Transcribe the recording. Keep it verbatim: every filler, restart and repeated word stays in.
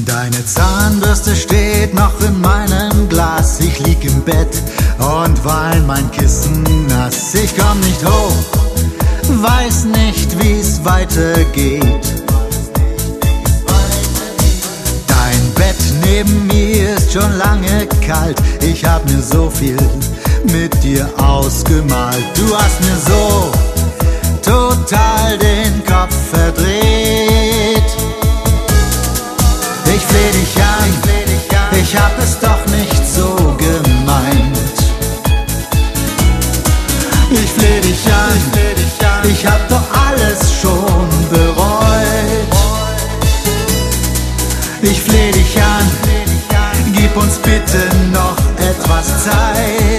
Deine Zahnbürste steht noch in meinem Glas. Ich lieg im Bett und wein mein Kissen nass. Ich komm nicht hoch, weiß nicht, wie's weitergeht. Dein Bett neben mir ist schon lange kalt. Ich hab mir so viel mit dir ausgemalt. Du hast mir so total den Kopf verdreht. Ich fleh dich an, ich hab es doch nicht so gemeint. Ich fleh dich an, ich hab doch alles schon bereut. Ich fleh dich an, gib uns bitte noch etwas Zeit.